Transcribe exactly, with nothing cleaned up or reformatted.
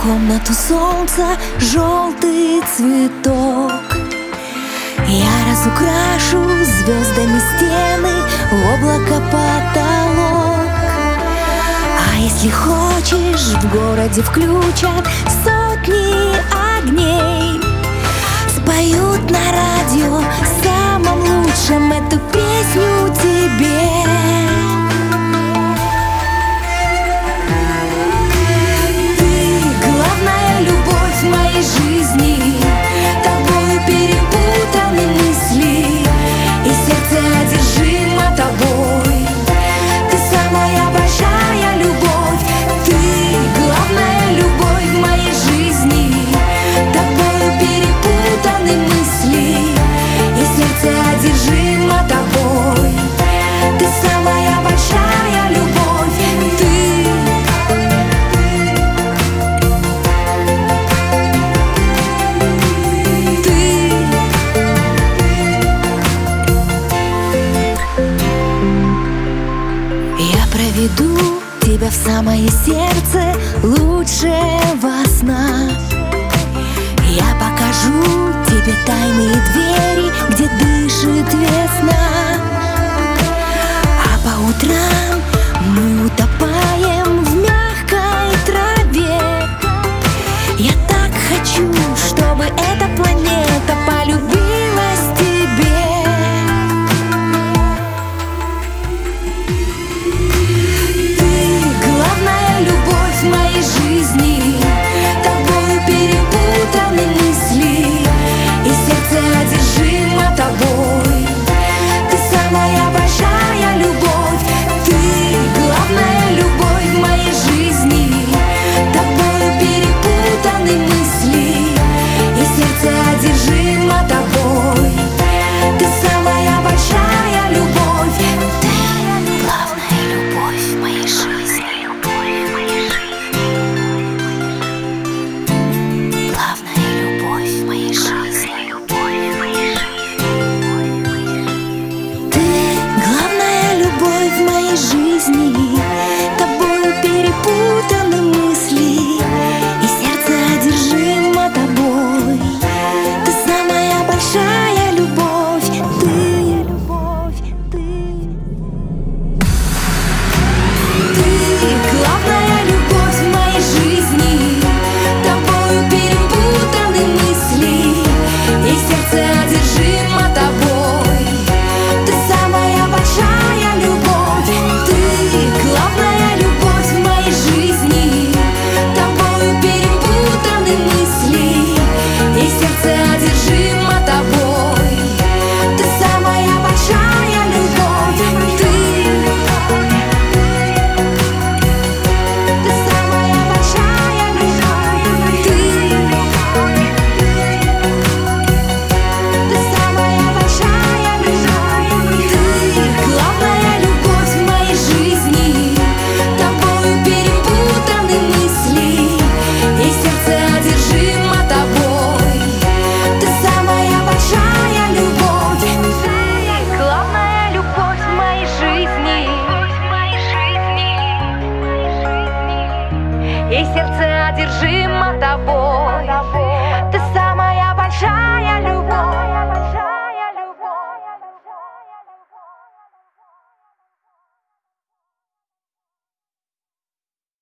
комнату солнца желтый цветок. Я разукрашу звездами стены, облако потолок. А если хочешь, в городе включат сотни огней, споют на радио самым лучшим эту песню тебе. Ты главная любовь в моей жизни, тобою перепутаны мысли, и сердце одержимо тобой. Ты самая большая любовь, ты главная любовь в моей жизни, тобою перепутаны мысли, и сердце одержимо тобой. Ты самая большая любовь, ты. Ты. Я проведу тебя в самое сердце лучшего сна. Я покажу тебе тайные двери, где дышит весна. А по утрам мы утопаем в мягкой траве. Я так хочу, чтобы эта планета